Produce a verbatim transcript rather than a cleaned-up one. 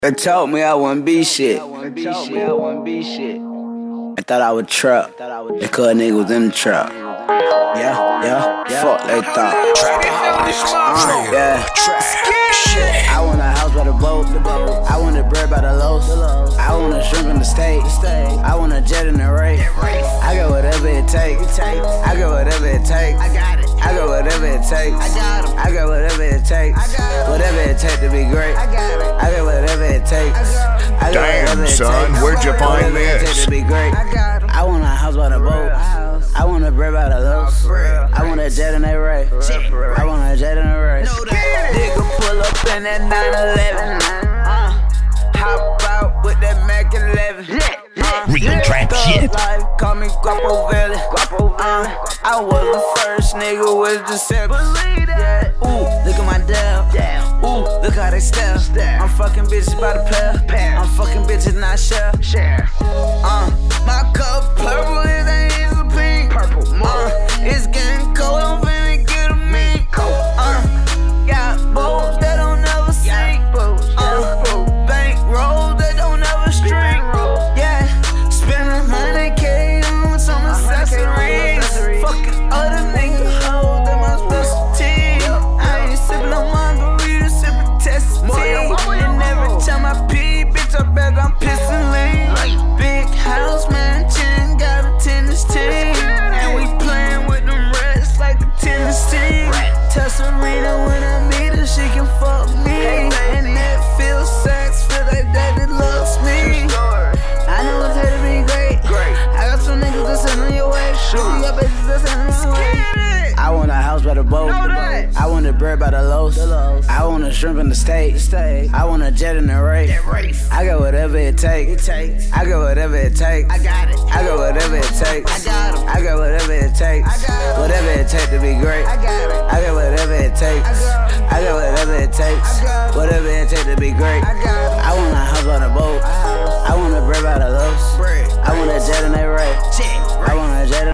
They told me I wouldn't be shit. I thought I would trap. They cause niggas was in the trap. Yeah, yeah, yeah. Fuck they thought. Uh, yeah. I want a house by the boat. I want a bread by the loaf. I want a shrimp in the steak. I want a jet in the race. I got whatever it takes. I got whatever it takes. I got it. I got whatever it takes. I got it. I got whatever it takes. Whatever it takes to be great. I got it. I got whatever it takes. I got Damn, son, where'd you find this? To be great. I want a house by the boat. I want a bread by the loaf. I want a jet in that race. I want a jet in the race. Nigga pull up in that nine eleven. Uh, hop out with that Mac eleven. Uh, Real trap shit. Life, call me Guapo Valley. Uh, I was the first nigga with the seven. Ooh, look at my dab. Ooh, look how they stare. I'm fucking bitches by the pair. I'm fucking bitches not share. Uh, my cup purple, it ain't a pink. Purple, uh, it's getting cold, I'm finna get a mink. Uh, got boats that don't never sink. Uh, bank rolls that don't never string. Yeah, spend a hundred K on some accessories. Fucking other nigga hoes, that my specialty. I ain't sippin' on margarita, sippin' test tea. And every time I pee, bitch, I bet I'm pissin' lean. Big house mansion, got a tennis team. And we playin' with them rats like the tennis team. Tell Serena when I meet her, she can fuck me. And that feels sex, feel like that it loves me. I know it's here to be great. I got some niggas that's sending your way. You got bitches that's sending my way. I want a house by the boat. I want a bread by the loaf. I want a shrimp in the steak. I want a jet in the race. I got whatever it takes. I got whatever it takes. I got it. I got whatever it takes. I got whatever it takes. Whatever it takes to be great. I got whatever it takes. I got whatever it takes. Whatever it takes to be great.